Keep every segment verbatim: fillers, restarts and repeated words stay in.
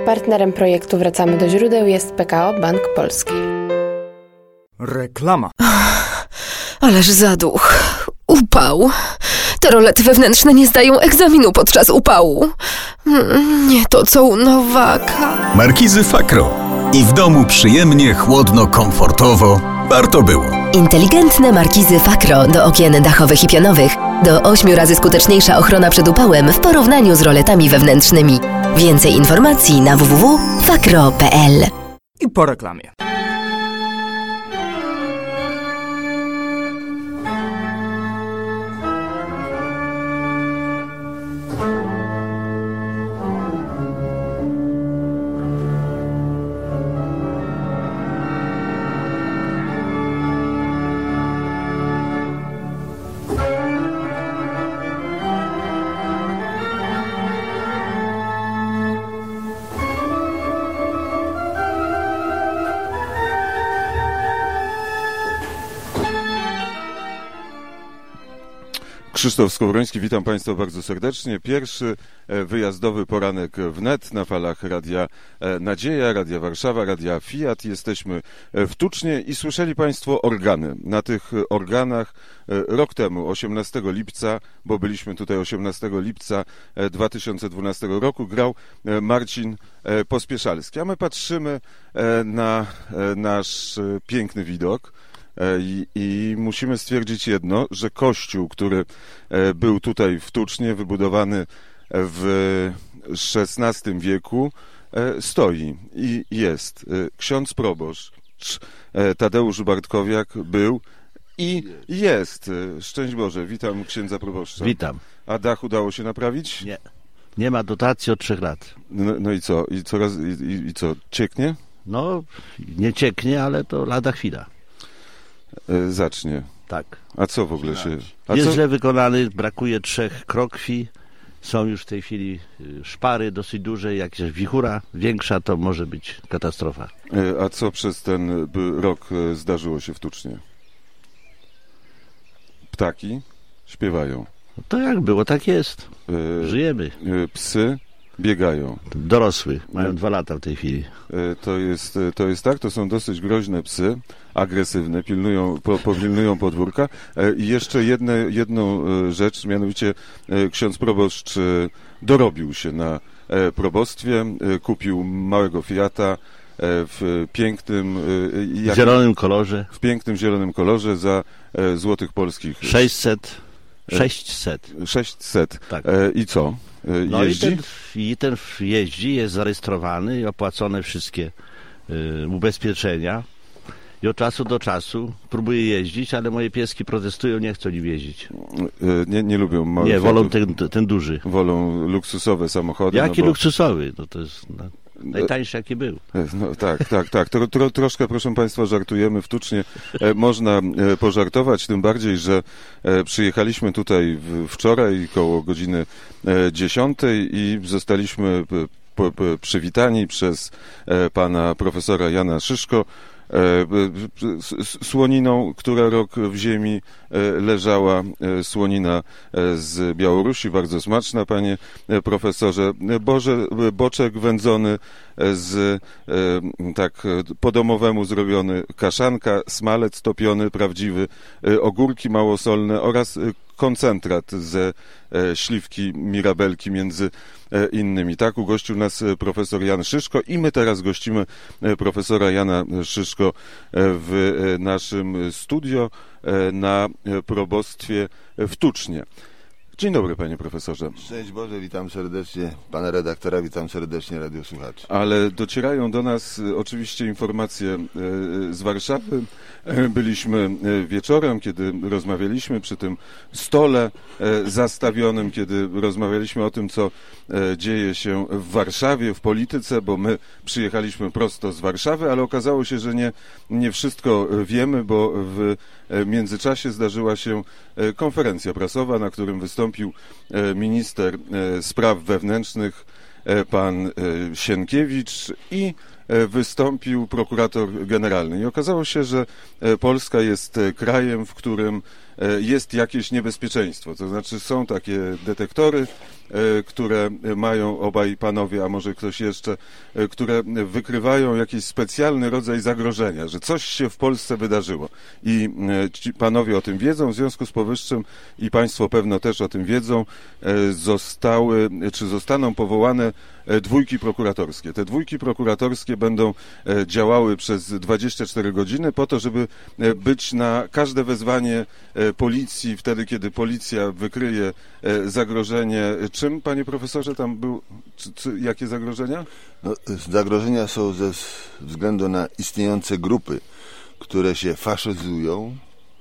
Partnerem projektu Wracamy do źródeł jest P K O Bank Polski. Reklama. Ależ zaduch. Upał. Te rolety wewnętrzne nie zdają egzaminu podczas upału. Nie to co u Nowaka. Markizy Fakro. I w domu przyjemnie, chłodno, komfortowo. Warto było. Inteligentne markizy Fakro do okien dachowych i pionowych. Do ośmiu razy skuteczniejsza ochrona przed upałem w porównaniu z roletami wewnętrznymi. Więcej informacji na w w w kropka fakro kropka p l. I po reklamie. Krzysztof Skowroński, witam Państwa bardzo serdecznie. Pierwszy wyjazdowy poranek wnet na falach Radia Nadzieja, Radia Warszawa, Radia Fiat. Jesteśmy w Tucznie i słyszeli Państwo organy. Na tych organach rok temu, osiemnastego lipca, bo byliśmy tutaj osiemnastego lipca dwa tysiące dwunastego roku, grał Marcin Pospieszalski. A my patrzymy na nasz piękny widok. I, I musimy stwierdzić jedno, że kościół, który był tutaj w Tucznie, wybudowany w szesnastym wieku, stoi i jest. Ksiądz proboszcz Tadeusz Bartkowiak był i jest. Szczęść Boże, witam księdza proboszcza. Witam. A dach udało się naprawić? Nie. Nie ma dotacji od trzech lat. No, no i co? I, coraz, i, I co? Cieknie? No, nie cieknie, ale to lada chwila. Zacznie. Tak. A co w ogóle się... A Jest co? źle wykonany, brakuje trzech krokwi. Są już w tej chwili szpary dosyć duże, jak jest wichura większa, to może być katastrofa. A co przez ten rok zdarzyło się w Tucznie? Ptaki śpiewają. To jak było, tak jest. Żyjemy. Psy biegają. Dorosły, mają dwa lata w tej chwili. To jest, to jest tak, to są dosyć groźne psy, agresywne, pilnują, po, powilnują podwórka. I jeszcze jedne, jedną rzecz, mianowicie ksiądz proboszcz dorobił się na probostwie, kupił małego Fiata w pięknym... W zielonym kolorze. W pięknym zielonym kolorze za złotych polskich... sześćset. sześćset. sześćset. Tak. I co? No jeździ? i ten, i ten jeździ, jest zarejestrowany i opłacone wszystkie y, ubezpieczenia. I od czasu do czasu próbuje jeździć, ale moje pieski protestują, nie chcą nim jeździć. Nie, nie lubią małych Nie, wolą ten, ten duży. Wolą luksusowe samochody. Jaki no bo... luksusowy? No to jest no, najtańszy jaki był. No tak, tak, tak. Tro, tro, troszkę, proszę Państwa, żartujemy w Tucznie. E, można e, pożartować, tym bardziej, że e, przyjechaliśmy tutaj w, wczoraj koło godziny e, dziesiątej i zostaliśmy p, p, p, przywitani przez e, pana profesora Jana Szyszko, słoniną, która rok w ziemi leżała, słonina z Białorusi, bardzo smaczna, panie profesorze. Boże, boczek wędzony z tak po domowemu zrobiony, kaszanka, smalec topiony, prawdziwy, ogórki małosolne oraz koncentrat ze śliwki mirabelki między innymi. Tak ugościł nas profesor Jan Szyszko i my teraz gościmy profesora Jana Szyszko w naszym studio na probostwie w Tucznie. Dzień dobry, panie profesorze. Szczęść Boże, witam serdecznie pana redaktora, witam serdecznie radiosłuchaczy. Ale docierają do nas oczywiście informacje z Warszawy. Byliśmy wieczorem, kiedy rozmawialiśmy przy tym stole zastawionym, kiedy rozmawialiśmy o tym, co dzieje się w Warszawie, w polityce, bo my przyjechaliśmy prosto z Warszawy, ale okazało się, że nie, nie wszystko wiemy, bo w międzyczasie zdarzyła się konferencja prasowa, na którym wystąpił minister spraw wewnętrznych pan Sienkiewicz i wystąpił prokurator generalny i okazało się, że Polska jest krajem, w którym jest jakieś niebezpieczeństwo. To znaczy są takie detektory, które mają obaj panowie, a może ktoś jeszcze, które wykrywają jakiś specjalny rodzaj zagrożenia, że coś się w Polsce wydarzyło. I ci panowie o tym wiedzą, w związku z powyższym i państwo pewno też o tym wiedzą, zostały, czy zostaną powołane dwójki prokuratorskie. Te dwójki prokuratorskie będą działały przez dwadzieścia cztery godziny po to, żeby być na każde wezwanie policji, wtedy kiedy policja wykryje zagrożenie. Czym, panie profesorze, tam był, czy, czy, jakie zagrożenia? No, zagrożenia są ze względu na istniejące grupy, które się faszyzują,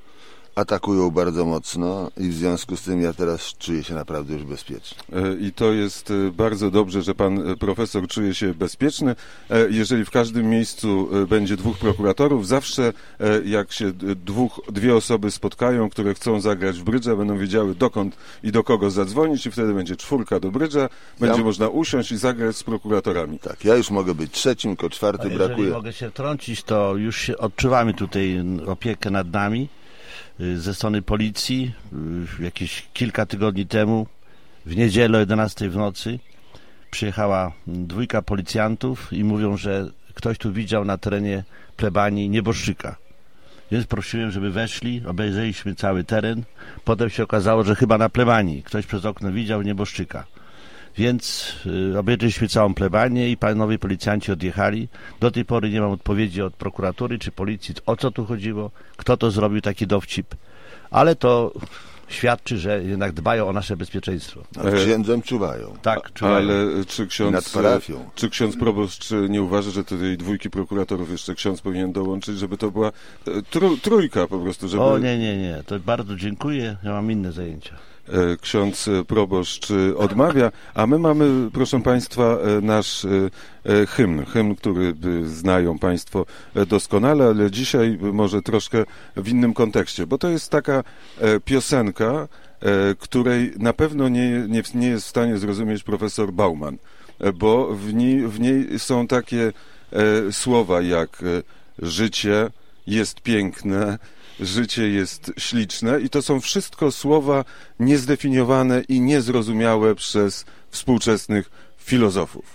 atakują bardzo mocno i w związku z tym ja teraz czuję się naprawdę już bezpiecznie. I to jest bardzo dobrze, że pan profesor czuje się bezpieczny. Jeżeli w każdym miejscu będzie dwóch prokuratorów, zawsze jak się dwóch, dwie osoby spotkają, które chcą zagrać w brydża, będą wiedziały dokąd i do kogo zadzwonić i wtedy będzie czwórka do brydża, będzie ja... można usiąść i zagrać z prokuratorami. Tak, ja już mogę być trzecim, tylko czwarty A brakuje. Jeżeli mogę się wtrącić, to już się odczuwamy tutaj opiekę nad nami ze strony policji. Jakieś kilka tygodni temu, w niedzielę o jedenastej w nocy, przyjechała dwójka policjantów i mówią, że ktoś tu widział na terenie plebanii nieboszczyka. Więc prosiłem, żeby weszli, obejrzeliśmy cały teren. Potem się okazało, że chyba na plebanii ktoś przez okno widział nieboszczyka. Więc y, obejrzeliśmy całą plebanię i panowie policjanci odjechali. Do tej pory nie mam odpowiedzi od prokuratury czy policji, o co tu chodziło, kto to zrobił, taki dowcip. Ale to świadczy, że jednak dbają o nasze bezpieczeństwo. Nad księdzem czuwają. Tak, czuwają. Ale czy ksiądz, nad parafią. Czy ksiądz proboszcz czy nie uważa, że tej dwójki prokuratorów jeszcze ksiądz powinien dołączyć, żeby to była trój, trójka po prostu? Żeby... O nie, nie, nie. To bardzo dziękuję. Ja mam inne zajęcia. Ksiądz proboszcz odmawia, a my mamy, proszę państwa, nasz hymn, hymn, który znają państwo doskonale, ale dzisiaj może troszkę w innym kontekście, bo to jest taka piosenka, której na pewno nie, nie, nie jest w stanie zrozumieć profesor Bauman, bo w niej, w niej są takie słowa jak życie jest piękne, życie jest śliczne i to są wszystko słowa niezdefiniowane i niezrozumiałe przez współczesnych filozofów.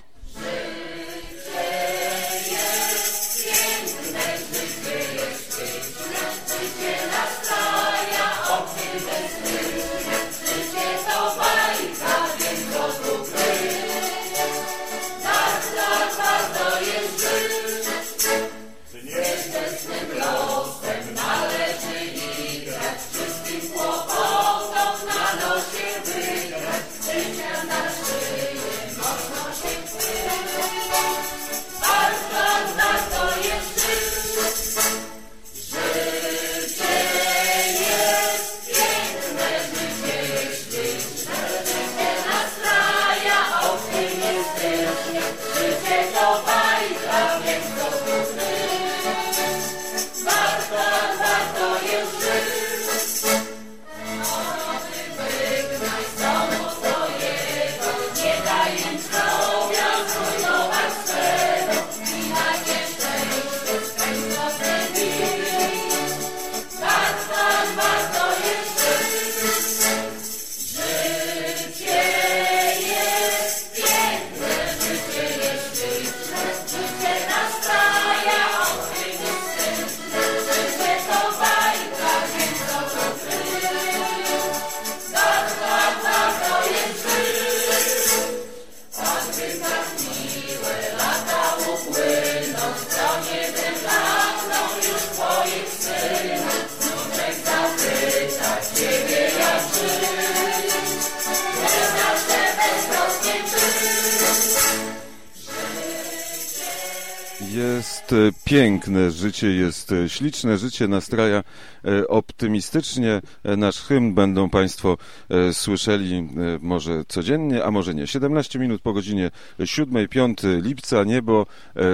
Jest piękne, życie jest śliczne, życie nastraja optymistycznie. Nasz hymn będą państwo słyszeli może codziennie, a może nie. siedemnaście minut po godzinie siódmej, piątego lipca, niebo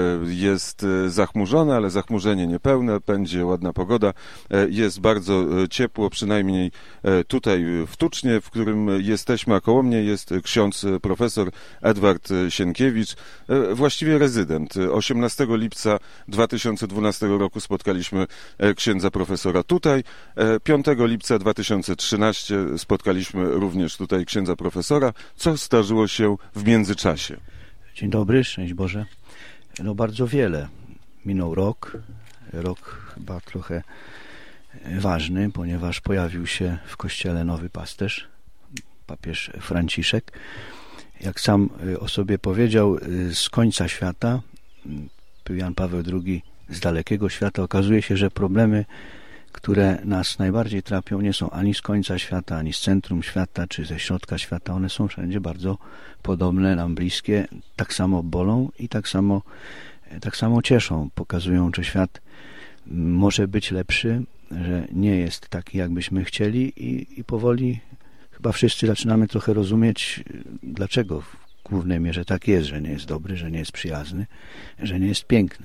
jest zachmurzone, ale zachmurzenie niepełne, będzie ładna pogoda, jest bardzo ciepło, przynajmniej tutaj w Tucznie, w którym jesteśmy, a koło mnie jest ksiądz profesor Edward Sienkiewicz, właściwie rezydent. osiemnastego dwunastego lipca dwa tysiące dwunastego roku spotkaliśmy księdza profesora tutaj. piątego lipca dwa tysiące trzynastego spotkaliśmy również tutaj księdza profesora. Co zdarzyło się w międzyczasie? Dzień dobry, szczęść Boże. No bardzo wiele. Minął rok. Rok chyba trochę ważny, ponieważ pojawił się w kościele nowy pasterz, papież Franciszek. Jak sam o sobie powiedział, z końca świata, był Jan Paweł drugi z dalekiego świata. Okazuje się, że problemy, które nas najbardziej trapią, nie są ani z końca świata, ani z centrum świata, czy ze środka świata. One są wszędzie bardzo podobne, nam bliskie, tak samo bolą i tak samo, tak samo cieszą. Pokazują, że świat może być lepszy, że nie jest taki, jakbyśmy chcieli i, i powoli chyba wszyscy zaczynamy trochę rozumieć, dlaczego w głównej mierze tak jest, że nie jest dobry, że nie jest przyjazny, że nie jest piękny.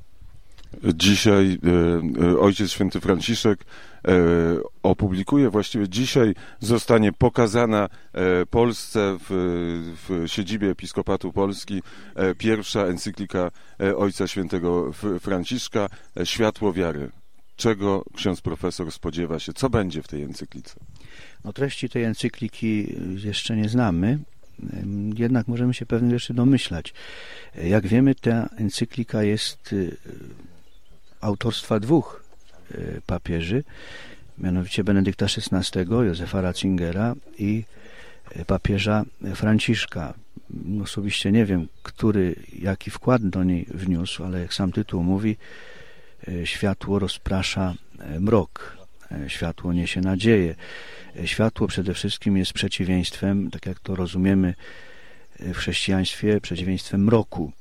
Dzisiaj e, Ojciec Święty Franciszek e, opublikuje, właściwie dzisiaj zostanie pokazana e, Polsce w, w siedzibie Episkopatu Polski e, pierwsza encyklika e, Ojca Świętego Franciszka e, Światło wiary. Czego ksiądz profesor spodziewa się? Co będzie w tej encyklice? No, treści tej encykliki jeszcze nie znamy, jednak możemy się pewnych rzeczy domyślać. Jak wiemy, ta encyklika jest autorstwa dwóch papieży, mianowicie Benedykta szesnastego, Józefa Ratzingera i papieża Franciszka. Osobiście nie wiem, który jaki wkład do niej wniósł, ale jak sam tytuł mówi, światło rozprasza mrok, światło niesie nadzieję. Światło przede wszystkim jest przeciwieństwem, tak jak to rozumiemy w chrześcijaństwie, przeciwieństwem mroku.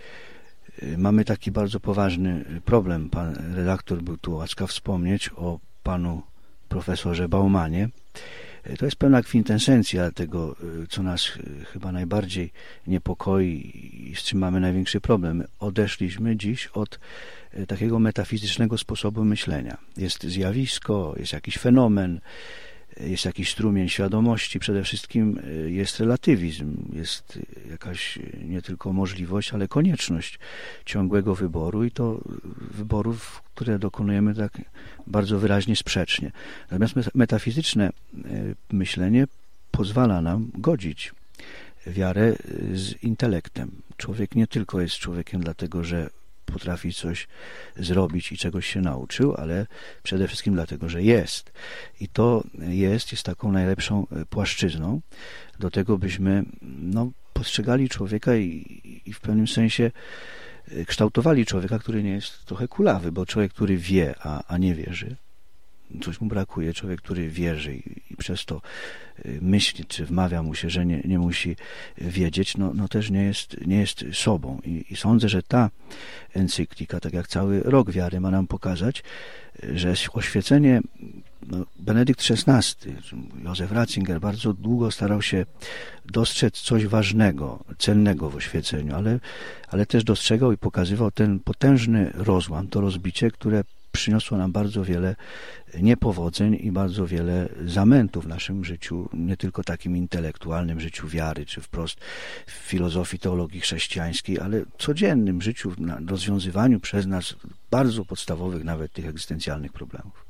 Mamy taki bardzo poważny problem. Pan redaktor był tu łaskaw wspomnieć o panu profesorze Baumanie. To jest pewna kwintesencja tego, co nas chyba najbardziej niepokoi i z czym mamy największy problem. Odeszliśmy dziś od takiego metafizycznego sposobu myślenia. Jest zjawisko, jest jakiś fenomen, jest jakiś strumień świadomości, przede wszystkim jest relatywizm, jest jakaś nie tylko możliwość, ale konieczność ciągłego wyboru i to wyborów, które dokonujemy tak bardzo wyraźnie sprzecznie. Natomiast metafizyczne myślenie pozwala nam godzić wiarę z intelektem. Człowiek nie tylko jest człowiekiem dlatego, że potrafi coś zrobić i czegoś się nauczył, ale przede wszystkim dlatego, że jest. I to jest, jest taką najlepszą płaszczyzną do tego, byśmy no, postrzegali człowieka i, i w pewnym sensie kształtowali człowieka, który nie jest trochę kulawy, bo człowiek, który wie, a, a nie wierzy, coś mu brakuje. Człowiek, który wierzy i, i przez to myśli, czy wmawia mu się, że nie, nie musi wiedzieć, no, no też nie jest, nie jest sobą. I, I sądzę, że ta encyklika, tak jak cały rok wiary, ma nam pokazać, że oświecenie, no, Benedykt szesnasty, Józef Ratzinger bardzo długo starał się dostrzec coś ważnego, cennego w oświeceniu, ale, ale też dostrzegał i pokazywał ten potężny rozłam, to rozbicie, które przyniosło nam bardzo wiele niepowodzeń i bardzo wiele zamętów w naszym życiu, nie tylko takim intelektualnym życiu wiary, czy wprost w filozofii teologii chrześcijańskiej, ale codziennym życiu, na rozwiązywaniu przez nas bardzo podstawowych, nawet tych egzystencjalnych problemów.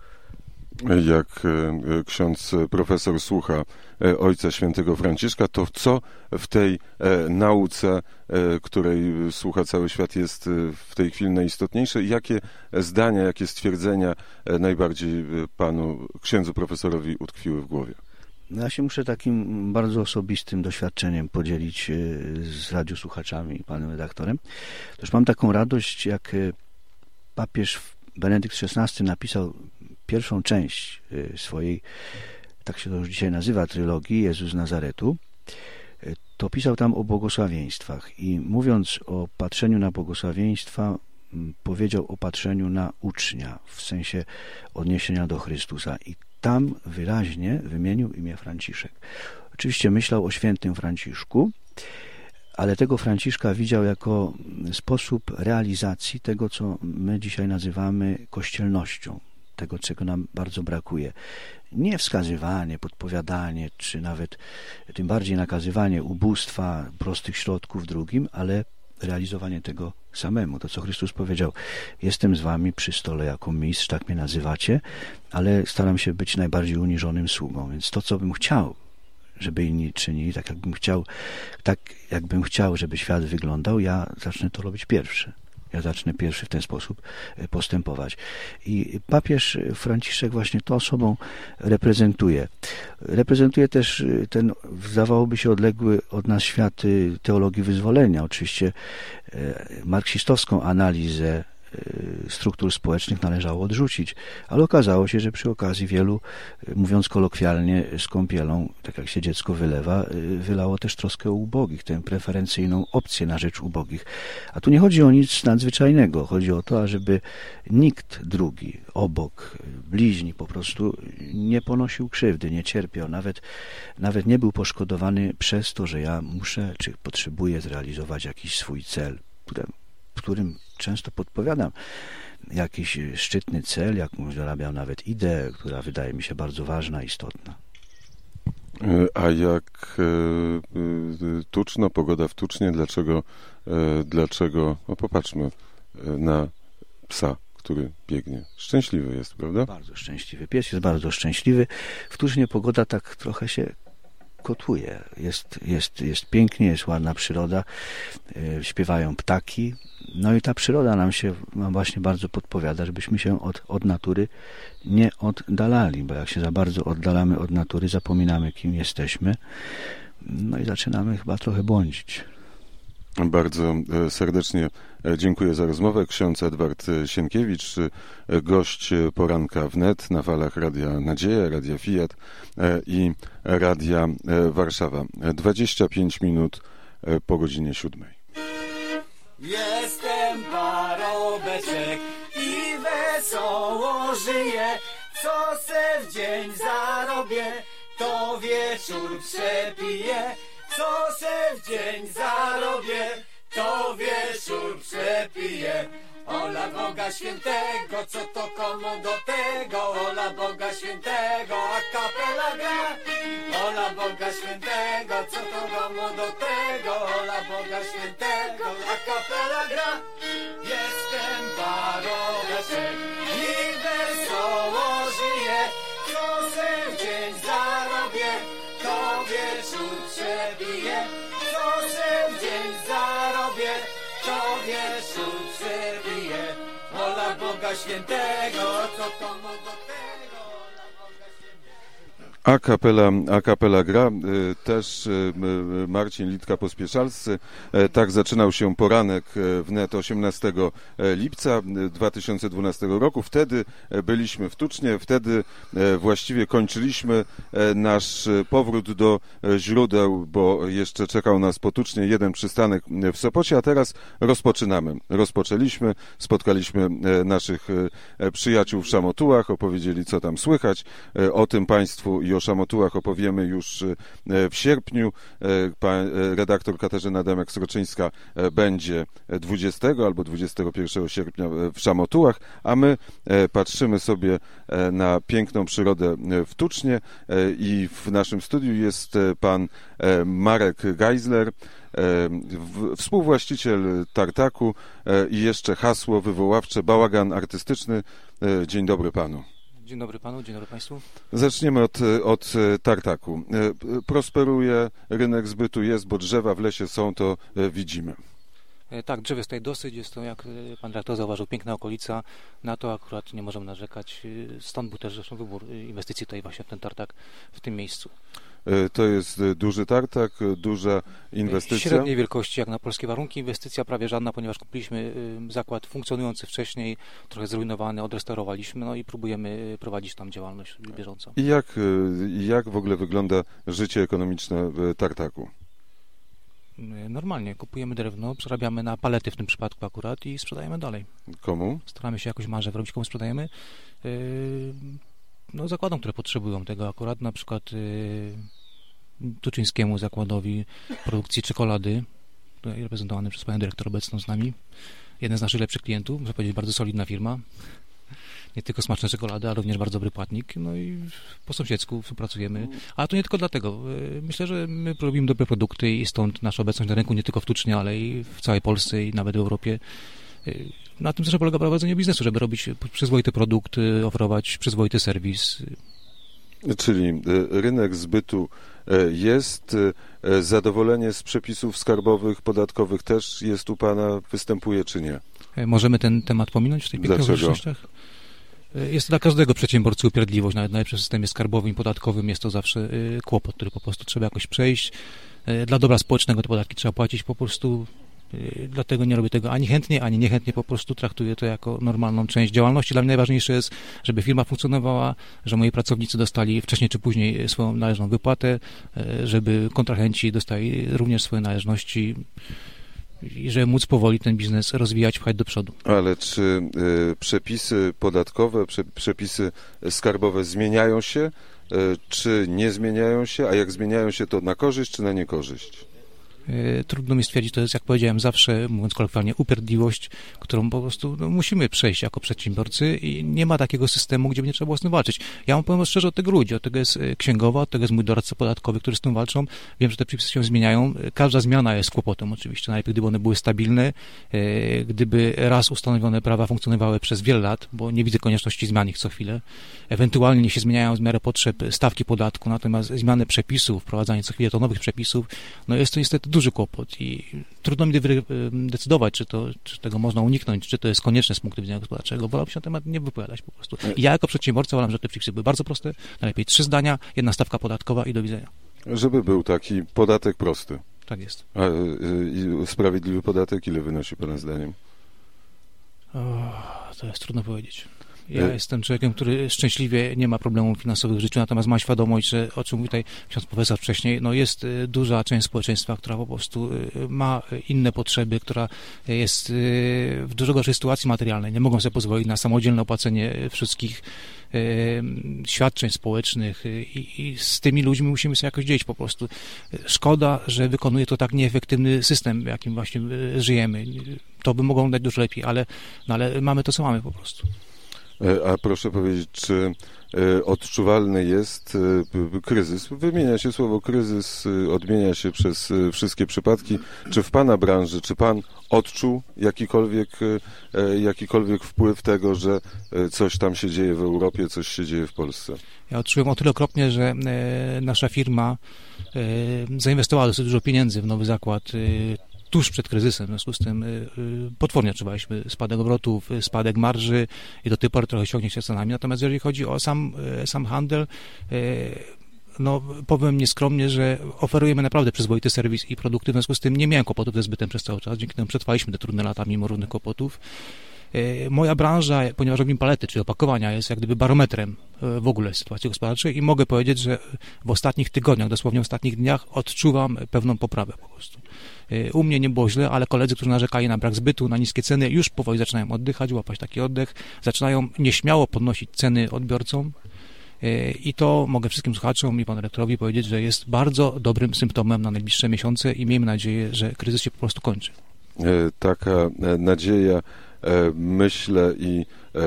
Jak ksiądz profesor słucha Ojca Świętego Franciszka, to co w tej nauce, której słucha cały świat, jest w tej chwili najistotniejsze? Jakie zdania, jakie stwierdzenia najbardziej panu księdzu profesorowi utkwiły w głowie? Ja się muszę takim bardzo osobistym doświadczeniem podzielić z radiosłuchaczami i panem redaktorem. Toż mam taką radość, jak papież Benedykt szesnasty napisał pierwszą część swojej, tak się to już dzisiaj nazywa, trylogii Jezus z Nazaretu, to pisał tam o błogosławieństwach i mówiąc o patrzeniu na błogosławieństwa, powiedział o patrzeniu na ucznia, w sensie odniesienia do Chrystusa i tam wyraźnie wymienił imię Franciszek. Oczywiście myślał o świętym Franciszku, ale tego Franciszka widział jako sposób realizacji tego, co my dzisiaj nazywamy kościelnością, tego, czego nam bardzo brakuje. Nie wskazywanie, podpowiadanie, czy nawet tym bardziej nakazywanie ubóstwa, prostych środków drugim, ale realizowanie tego samemu. To, co Chrystus powiedział, jestem z wami przy stole jako mistrz, tak mnie nazywacie, ale staram się być najbardziej uniżonym sługą, więc to, co bym chciał, żeby inni czynili, tak jakbym chciał, tak jakbym chciał, żeby świat wyglądał, ja zacznę to robić pierwszy. Ja zacznę pierwszy w ten sposób postępować. I papież Franciszek właśnie tą osobą reprezentuje. Reprezentuje też ten, zdawałoby się, odległy od nas świat teologii wyzwolenia. Oczywiście marksistowską analizę struktur społecznych należało odrzucić, ale okazało się, że przy okazji wielu, mówiąc kolokwialnie, z kąpielą, tak jak się dziecko wylewa, wylało też troskę o ubogich, tę preferencyjną opcję na rzecz ubogich. A tu nie chodzi o nic nadzwyczajnego, chodzi o to, ażeby nikt drugi, obok, bliźni po prostu nie ponosił krzywdy, nie cierpiał, nawet, nawet nie był poszkodowany przez to, że ja muszę, czy potrzebuję zrealizować jakiś swój cel, który którym często podpowiadam jakiś szczytny cel, jakąś dorabiam nawet ideę, która wydaje mi się bardzo ważna, istotna. A jak Tuczno, pogoda w Tucznie, dlaczego, dlaczego, no popatrzmy na psa, który biegnie. Szczęśliwy jest, prawda? Bardzo szczęśliwy. Pies jest bardzo szczęśliwy. W Tucznie pogoda tak trochę się kotłuje. Jest, jest, jest pięknie, jest ładna przyroda, yy, śpiewają ptaki. No i ta przyroda nam się nam właśnie bardzo podpowiada, żebyśmy się od, od natury nie oddalali, bo jak się za bardzo oddalamy od natury, zapominamy, kim jesteśmy, no i zaczynamy chyba trochę błądzić. Bardzo serdecznie dziękuję za rozmowę. Ksiądz Edward Sienkiewicz, gość poranka wnet na falach Radia Nadzieja, Radia Fiat i Radia Warszawa. dwadzieścia pięć minut po godzinie siódmej. Jestem parobeczek i wesoło żyję, co se w dzień zarobię, to wieczór przepiję. Co se w dzień zarobię, to wieczór przepiję. Ola Boga Świętego, co to komu do tego? Ola Boga Świętego, a kapela gra. Ola Boga Świętego, co to komu do tego? Ola Boga Świętego, a kapela gra. Jestem parobeczek i wesoło żyję, co se w dzień zarobię, to wieczór przebije. Co se w dzień zarobię, to wieczór przebije. Ola Boga Świętego, co to mu do tego? A kapela, a kapela gra, też Marcin Litka-Pospieszalscy. Tak zaczynał się poranek wnet osiemnastego lipca dwa tysiące dwunastego roku. Wtedy byliśmy w Tucznie, wtedy właściwie kończyliśmy nasz powrót do źródeł, bo jeszcze czekał nas po Tucznie jeden przystanek w Sopocie, a teraz rozpoczynamy. Rozpoczęliśmy, spotkaliśmy naszych przyjaciół w Szamotułach, opowiedzieli, co tam słychać. O tym Państwu i o Szamotułach opowiemy już w sierpniu. Redaktor Katarzyna Demek-Sroczyńska będzie dwudziestego albo dwudziestego pierwszego sierpnia w Szamotułach, a my patrzymy sobie na piękną przyrodę w Tucznie i w naszym studiu jest pan Marek Geisler, współwłaściciel Tartaku i jeszcze hasło wywoławcze Bałagan Artystyczny. Dzień dobry panu. Dzień dobry panu, dzień dobry państwu. Zaczniemy od, od Tartaku. Prosperuje, rynek zbytu jest, bo drzewa w lesie są, to widzimy. Tak, drzew jest tutaj dosyć, jest to, jak pan dyrektor zauważył, piękna okolica, na to akurat nie możemy narzekać, stąd był też zresztą wybór inwestycji tutaj właśnie w ten tartak w tym miejscu. To jest duży tartak, duża inwestycja? Średniej wielkości, jak na polskie warunki, inwestycja prawie żadna, ponieważ kupiliśmy zakład funkcjonujący wcześniej, trochę zrujnowany, odrestaurowaliśmy, no i próbujemy prowadzić tam działalność bieżącą. I jak, jak w ogóle wygląda życie ekonomiczne w Tartaku? Normalnie, kupujemy drewno, przerabiamy na palety w tym przypadku akurat i sprzedajemy dalej. Komu? Staramy się jakoś marżę wyrobić, komu sprzedajemy. Yy, no, zakładom, które potrzebują tego akurat, na przykład yy, Tuczyńskiemu zakładowi produkcji czekolady, tutaj reprezentowany przez panią dyrektor obecną z nami. Jeden z naszych lepszych klientów, muszę powiedzieć, bardzo solidna firma. nie tylko smaczne czekolady, ale również bardzo dobry płatnik. No i po sąsiedzku współpracujemy. Ale to nie tylko dlatego. Myślę, że my robimy dobre produkty i stąd nasza obecność na rynku nie tylko w Tucznie, ale i w całej Polsce i nawet w Europie. Na tym też polega prowadzenie biznesu, żeby robić przyzwoity produkt, oferować przyzwoity serwis. Czyli rynek zbytu jest, zadowolenie z przepisów skarbowych, podatkowych też jest u Pana, występuje czy nie? Możemy ten temat pominąć w tej pięknych okolicznościach? Jest to dla każdego przedsiębiorcy upierdliwość, nawet, nawet przy systemie skarbowym i podatkowym jest to zawsze kłopot, który po prostu trzeba jakoś przejść. Dla dobra społecznego te podatki trzeba płacić po prostu. Dlatego nie robię tego ani chętnie, ani niechętnie, po prostu traktuję to jako normalną część działalności. Dla mnie najważniejsze jest, żeby firma funkcjonowała, że moi pracownicy dostali wcześniej czy później swoją należną wypłatę, żeby kontrahenci dostali również swoje należności i żeby móc powoli ten biznes rozwijać, pchać do przodu. Ale czy y, przepisy podatkowe, prze, przepisy skarbowe zmieniają się, y, czy nie zmieniają się, a jak zmieniają się, to na korzyść czy na niekorzyść? Trudno mi stwierdzić, to jest, jak powiedziałem, zawsze, mówiąc kolokwialnie, upierdliwość, którą po prostu no, musimy przejść jako przedsiębiorcy i nie ma takiego systemu, gdzie by nie trzeba było z tym walczyć. Ja mam powiem szczerze od tego ludzi, od tego jest księgowa, od tego jest mój doradca podatkowy, który z tym walczą. Wiem, że te przepisy się zmieniają. Każda zmiana jest kłopotem oczywiście. Najlepiej, gdyby one były stabilne, gdyby raz ustanowione prawa funkcjonowały przez wiele lat, bo nie widzę konieczności zmian ich co chwilę. Ewentualnie się zmieniają w miarę potrzeb stawki podatku, natomiast zmiany przepisów, wprowadzanie co chwilę to nowych przepisów, no jest to niestety duży kłopot i trudno mi decydować, czy, to, czy tego można uniknąć, czy to jest konieczne z punktu widzenia gospodarczego. Wolałbym się na temat nie wypowiadać po prostu. I ja jako przedsiębiorca uważam, że te przepisy były bardzo proste, najlepiej trzy zdania, jedna stawka podatkowa i do widzenia. Żeby był taki podatek prosty. Tak jest. A y, y, sprawiedliwy podatek ile wynosi Pana zdaniem? O, to jest trudno powiedzieć. Ja y- jestem człowiekiem, który szczęśliwie nie ma problemów finansowych w życiu, natomiast ma świadomość, że o czym tutaj ksiądz profesor wcześniej, no jest duża część społeczeństwa, która po prostu ma inne potrzeby, która jest w dużo gorszej sytuacji materialnej. Nie mogą sobie pozwolić na samodzielne opłacenie wszystkich świadczeń społecznych i, i z tymi ludźmi musimy sobie jakoś dzielić po prostu. Szkoda, że wykonuje to tak nieefektywny system, w jakim właśnie żyjemy. To by mogło dać dużo lepiej, ale, no ale mamy to, co mamy po prostu. A proszę powiedzieć, czy odczuwalny jest kryzys? Wymienia się słowo kryzys, odmienia się przez wszystkie przypadki. Czy w Pana branży, czy Pan odczuł jakikolwiek, jakikolwiek wpływ tego, że coś tam się dzieje w Europie, coś się dzieje w Polsce? Ja odczułem o tyle okropnie, że nasza firma zainwestowała dosyć dużo pieniędzy w nowy zakład tuż przed kryzysem, w związku z tym potwornie odczuwaliśmy spadek obrotów, spadek marży i do tej pory trochę ciągnie się cenami. Natomiast jeżeli chodzi o sam, sam handel, no powiem nieskromnie, że oferujemy naprawdę przyzwoity serwis i produkty, w związku z tym nie miałem kłopotów ze zbytem przez cały czas, dzięki temu przetrwaliśmy te trudne lata mimo różnych kłopotów. Moja branża, ponieważ robimy palety, czyli opakowania, jest jak gdyby barometrem w ogóle sytuacji gospodarczej i mogę powiedzieć, że w ostatnich tygodniach, dosłownie w ostatnich dniach odczuwam pewną poprawę po prostu. U mnie nie było źle, ale koledzy, którzy narzekali na brak zbytu, na niskie ceny, już powoli zaczynają oddychać, łapać taki oddech, zaczynają nieśmiało podnosić ceny odbiorcom i to mogę wszystkim słuchaczom i panu rektorowi powiedzieć, że jest bardzo dobrym symptomem na najbliższe miesiące i miejmy nadzieję, że kryzys się po prostu kończy. Taka nadzieja, myślę, i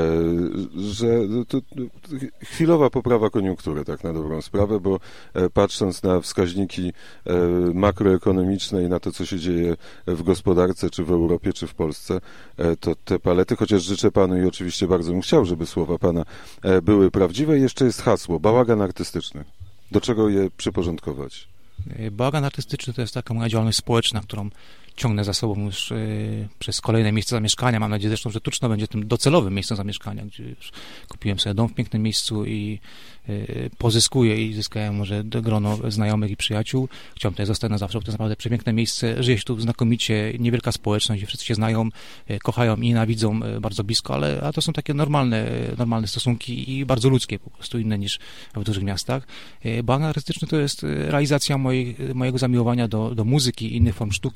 że to chwilowa poprawa koniunktury, tak na dobrą sprawę, bo patrząc na wskaźniki makroekonomiczne i na to, co się dzieje w gospodarce, czy w Europie, czy w Polsce, to te palety, chociaż życzę Panu i oczywiście bardzo bym chciał, żeby słowa Pana były prawdziwe, jeszcze jest hasło, bałagan artystyczny. Do czego je przyporządkować? Bałagan artystyczny to jest taka moja działalność społeczna, którą ciągnę za sobą już y, przez kolejne miejsca zamieszkania. Mam nadzieję zresztą, że Tuczno będzie tym docelowym miejscem zamieszkania, gdzie już kupiłem sobie dom w pięknym miejscu i y, pozyskuję i zyskałem może grono znajomych i przyjaciół. Chciałem tutaj zostać na zawsze, bo to jest naprawdę przepiękne miejsce. Żyje się tu znakomicie, niewielka społeczność, gdzie wszyscy się znają, y, kochają i nienawidzą y, bardzo blisko, ale a to są takie normalne, y, normalne stosunki i bardzo ludzkie, po prostu inne niż w dużych miastach. Y, Bałagan artystyczny to jest realizacja mojej, mojego zamiłowania do, do muzyki i innych form sztuki.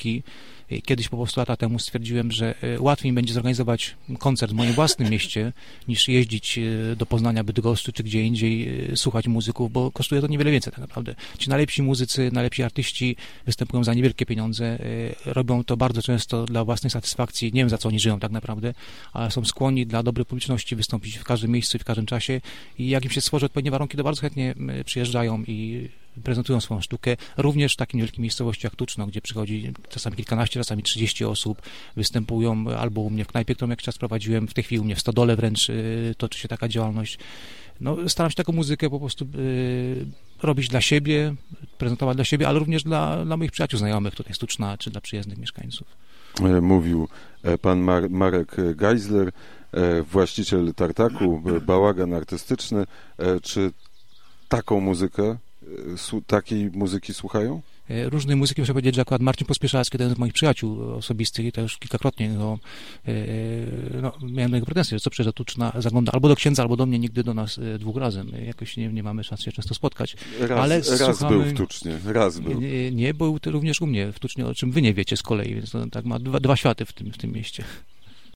Kiedyś po prostu lata temu stwierdziłem, że łatwiej mi będzie zorganizować koncert w moim własnym mieście, niż jeździć do Poznania, Bydgoszczy czy gdzie indziej, słuchać muzyków, bo kosztuje to niewiele więcej tak naprawdę. Ci najlepsi muzycy, najlepsi artyści występują za niewielkie pieniądze, robią to bardzo często dla własnej satysfakcji, nie wiem za co oni żyją tak naprawdę, ale są skłonni dla dobrej publiczności wystąpić w każdym miejscu i w każdym czasie i jak im się stworzy odpowiednie warunki, to bardzo chętnie przyjeżdżają i prezentują swoją sztukę, również w takiej niewielkiej miejscowości jak Tuczno, gdzie przychodzi czasami kilkanaście, czasami trzydzieści osób, występują albo u mnie w knajpie, którą jakiś czas prowadziłem, w tej chwili u mnie w Stodole wręcz y, toczy się taka działalność. No, staram się taką muzykę po prostu y, robić dla siebie, prezentować dla siebie, ale również dla, dla moich przyjaciół, znajomych tutaj z Tuczna, czy dla przyjezdnych mieszkańców. Mówił pan Mar- Marek Geisler, właściciel tartaku, bałagan artystyczny. Czy taką muzykę, takiej muzyki słuchają? Różnej muzyki, muszę powiedzieć, że akurat Marcin Pospieszalski, jeden z moich przyjaciół osobistych i to już kilkakrotnie go, no, miałem do niego pretensje, że co przyjeżdża Tuczna, zagląda albo do księdza, albo do mnie, nigdy do nas dwóch razem. Jakoś nie, nie mamy szansy się często spotkać. Raz, ale raz słuchamy, był w Tucznie, raz był. Nie, nie, był również u mnie w Tucznie, o czym wy nie wiecie z kolei, więc to tak ma dwa, dwa światy w tym, w tym mieście.